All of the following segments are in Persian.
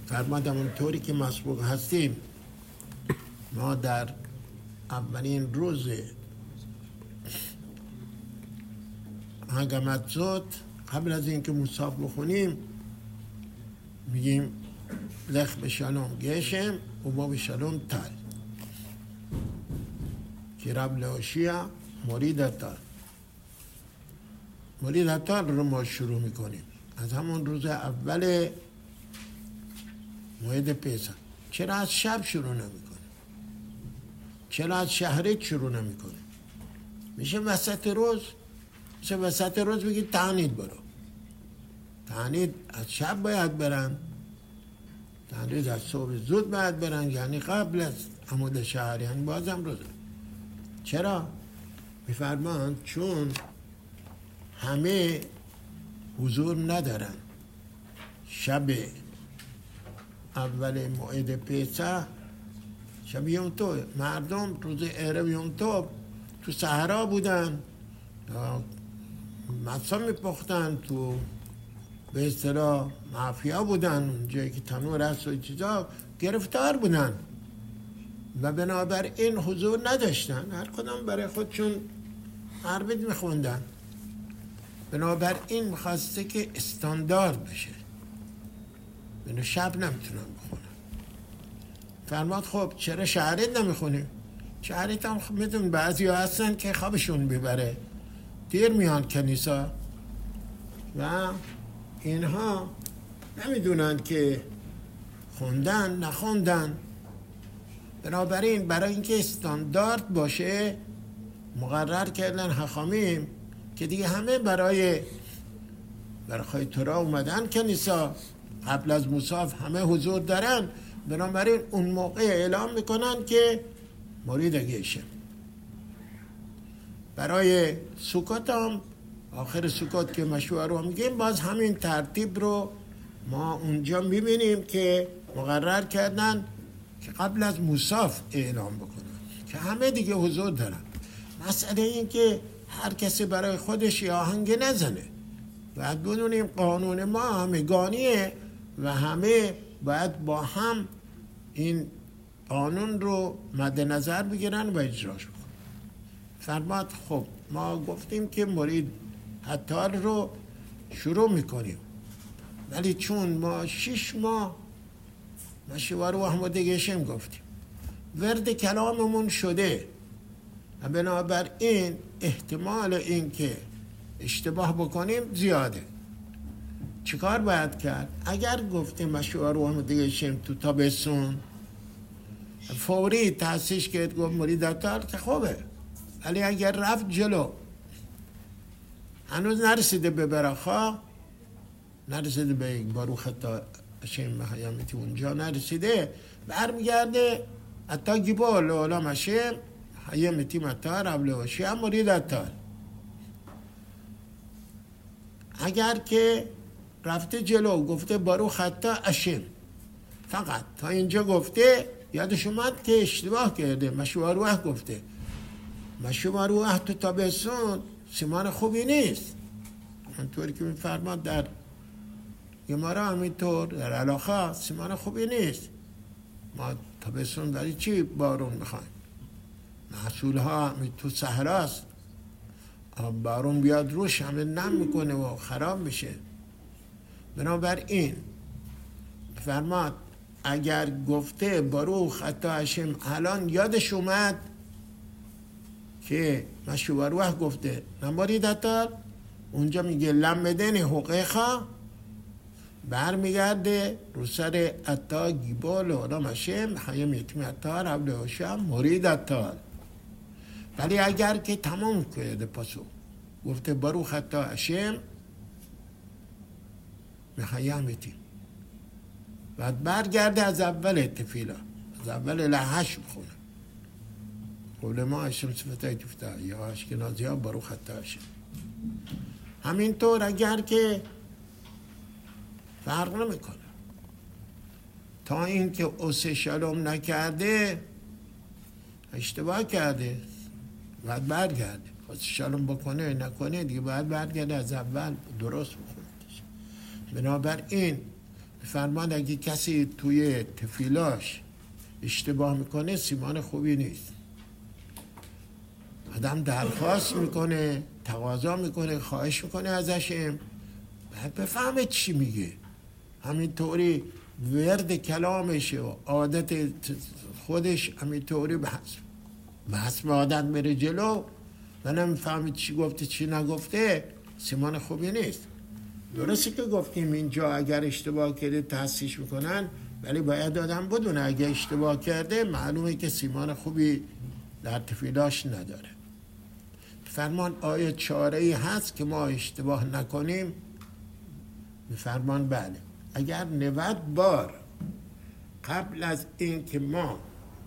فرمودم اونطوری که مسبوق هستیم ما در اولین روز هنگامت قبل از اینکه مصاف بخونیم میگیم لخ به شالوم گشم و ما به شالوم تل که رب لاشیا مرید تل رو ما شروع میکنیم از همون روز اول موعد پسح. چرا از شب شروع نمیکنیم؟ چرا از شهریت شروع نمیکنیم؟ میشه وسط روز بگید تعنید برو. تعنید از شب باید برن، تعنید از صبح زود باید برن، یعنی قبل از عمود شهر، یعنی بازم روز. چرا؟ میفرمان چون همه حضور ندارن شب اول موعد پسح، شب یوم تو مردم روز عرب یوم تو تو صحرا بودن، مصا میپختن، تو به اصطلاح مافیا بودن، جایی که تنور هست و چیزا، گرفتار بودن و بنابراین حضور نداشتن، هر کدام برای خودشون عربیت میخوندن. بنابراین میخواسته که استاندارد بشه، بنو شب نمیتونن بخونن. فرماد خب چرا شهریت نمیخونیم؟ شهریت هم میدون بعضی ها هستن که خوابشون ببره، دیر میان کنیسا و اینها نمیدونن که خوندن نخوندن. بنابراین برای اینکه استاندارد باشه مقرر کردن حاکمیم که دیگه همه برای تورا اومدن کنیسا، قبل از مصاف همه حضور دارن، بنابراین اون موقع اعلام میکنن که مرید گیشه. برای سکوت هم آخر سکوت که مشروع رو میگیم باز همین ترتیب رو ما اونجا میبینیم که مقرر کردن که قبل از مصاف اعلام بکنن که همه دیگه حضور دارن. مسئله این که هر کسی برای خودش آهنگ نزنه. باید بدونیم قانون ما همگانیه و همه باید با هم این قانون رو مد نظر بگیرن و اجراش بکنن. فرماد خب ما گفتیم که مرید حتال رو شروع میکنیم، ولی چون ما 6 ماه مشوار و احمد گشم گفتیم ورد کلاممون شده و بنابراین احتمال این که اشتباه بکنیم زیاده. چیکار باید کرد؟ اگر گفتیم مشوار و احمد گشم تو تابستون فوری تحسیش کرد گفت مرید حتال که خوبه، ولی اگر رفت جلو هنوز نرسیده به براخا، نرسیده به باروخ تا اشیم محیامتی اونجا نرسیده، برمیگرده حتی گیبال اولا مشیم حیامتی متار عبله باشی هم مرید حتال. اگر که رفته جلو گفته باروخ حتی اشیم، فقط تا اینجا گفته، یادش اومد که اشتباه کرده، مشوار گفته. مشوار تو تابستون سیمان خوبی نیست، همونطوری که میفرماد در گمارا، همینطور در علاقه سیمان خوبی نیست. ما تابستون برای چی بارون میخوایم؟ محصول ها تو صحراست، بارون بیاد روش همه نم میکنه و خراب میشه. بنابراین فرماد اگر گفته باروخ حتی هشم، الان یادش اومد که مشوار گفته نمارید حتی، اونجا میگه لمدن حقیقا، برمیگرده رو سر حتی گیبال اولا مشم حیم یتیم حتی عبل هاشم مرید حتی. ولی اگر که تمام کرده پاسو گفته باروخ حتی هشم حیم یتیم، بعد برگرده از اول تفیلا، از اول لحش بخونه. قول ما هشم صفتای تفته یا اشکنازی ها باروخ حتی هشم. همینطور اگر که فرق نمیکنه تا اینکه اوسه شالوم نکرده اشتباه کرده، باید برگرده. اوسه شالوم بکنه نکنه دیگه باید برگرده از اول درست بخونه. بنابراین فرمان اگه کسی توی تفیلاش اشتباه میکنه سیمان خوبی نیست. آدم درخواست میکنه، تقاضا میکنه، خواهش میکنه ازشم، بعد بفهمه چی میگه. همینطوری ورد کلامشه و عادت خودش همینطوری بحث به عادت بره جلو و نمیفهمه چی گفته چی نگفته، سیمان خوبی نیست. درسته که گفتیم اینجا اگر اشتباه کرده تحصیلش میکنن، ولی باید آدم بدونه اگر اشتباه کرده معلومه که سیمان خوبی در تفیلاش نداره. فرمان آیا چاره‌ای هست که ما اشتباه نکنیم؟ فرمان بله. اگر 90 بار قبل از این که ما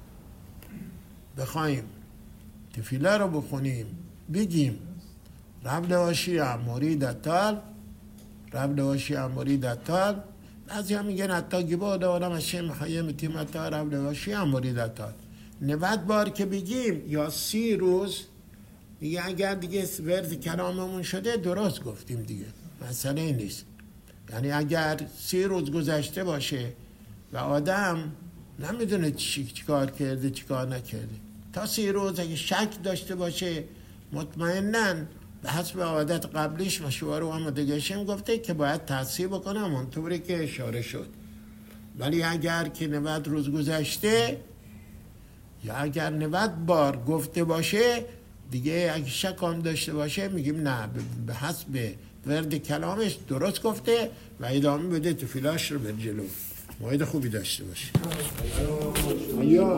بخوایم تفیله رو بخونیم بگیم رب لواشی مرید تال، رب لواشی مرید تال، بعضی هم میگن حتی گیبا دارم اشیم خیم تیمتا رب لواشی مرید تال. 90 بار که بگیم یا 30 روز دیگه، اگر دیگه ورد کلاممون شده درست گفتیم دیگه، مسئله نیست. یعنی اگر 30 روز گذشته باشه و آدم نمیدونه چی کار کرده چی کار نکرده، تا 30 روز اگه شک داشته باشه مطمئناً به حسب عادت قبلیش مشوار و آمادگیشم گفته که باید تصحیح بکنم اونطوری که اشاره شد. ولی اگر که 90 روز گذشته یا اگر 90 بار گفته باشه دیگه، اگه شک هم داشته باشه میگیم نه، به حسب ورد کلامش درست گفته و ادامه بده تفیلاش رو به جلو. موعد خوبی داشته باشه.